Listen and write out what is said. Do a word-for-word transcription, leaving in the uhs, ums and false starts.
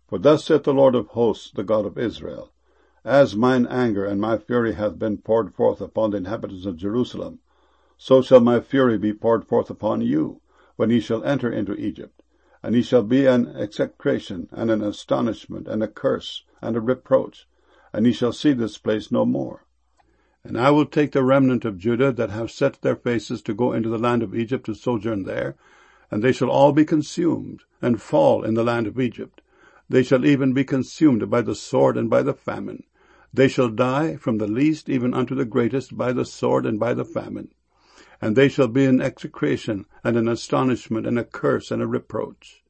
For thus saith the Lord of hosts, the God of Israel, As mine anger and my fury hath been poured forth upon the inhabitants of Jerusalem, so shall my fury be poured forth upon you, when ye shall enter into Egypt. And ye shall be an execration, and an astonishment, and a curse, and a reproach, and ye shall see this place no more. And I will take the remnant of Judah that have set their faces to go into the land of Egypt to sojourn there, and they shall all be consumed, and fall in the land of Egypt. They shall even be consumed by the sword and by the famine. They shall die from the least even unto the greatest by the sword and by the famine. And they shall be an execration, and an astonishment, and a curse, and a reproach.